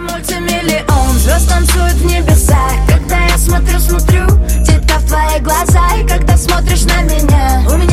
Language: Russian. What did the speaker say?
мультимиллион звезд танцуют в небесах. Когда я смотрю, детка, в твои глаза. И когда смотришь на меня, у меня